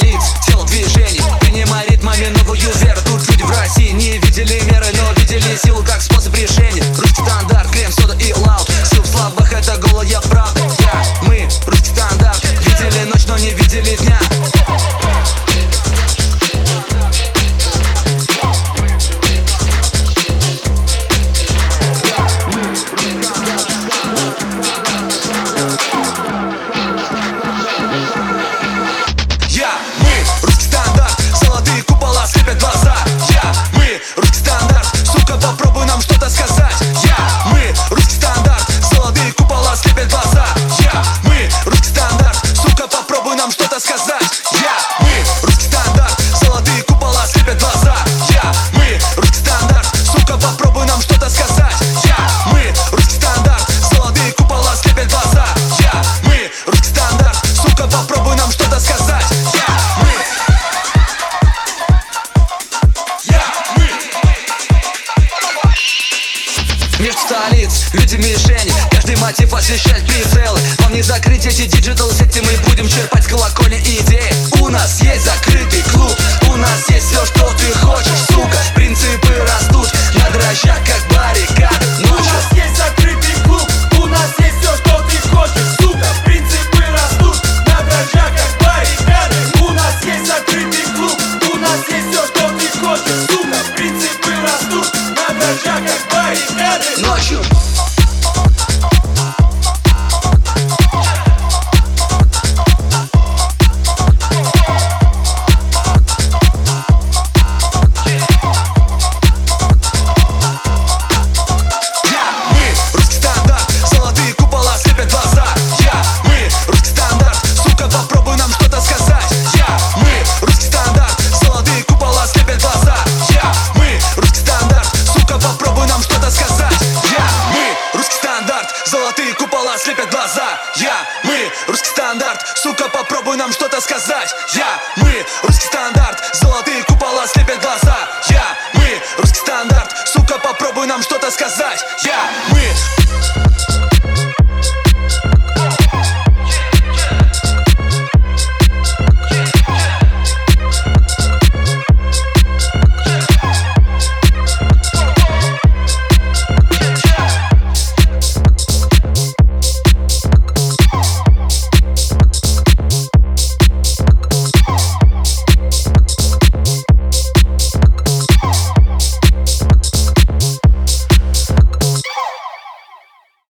столиц, тел движений, принимай ритмами новую веру. Тут люди в России не видели меры, но видели силу как способ решения. Русский стандарт, крем, сода и лаут. Сил в слабых, это голая правда. Мы, русский стандарт, видели ночь, но не видели дня. Между столиц, люди мишени, каждый мотив освещает прицелы. Вам не закрыть эти диджитал сети, мы